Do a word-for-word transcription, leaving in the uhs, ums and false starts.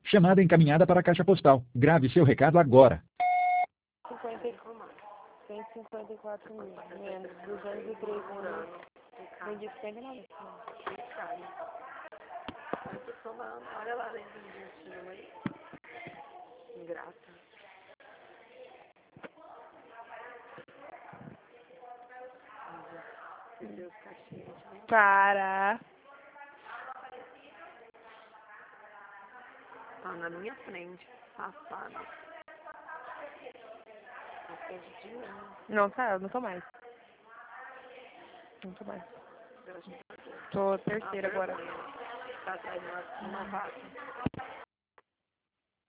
Chamada encaminhada para a caixa postal. Grave seu recado agora. cinquenta, cento e cinquenta e quatro mil, menos duzentos e três mil. Vendi cinquenta e nove. Eu tô somando. Olha lá dentro do destino aí. Ingrata. Deus, cachê. Para. Tá na minha frente, safado. Na frente de mim. Não, tá, eu não tô mais. Não tô mais. Tô terceira agora. Tá atrás de uma, uma vaca.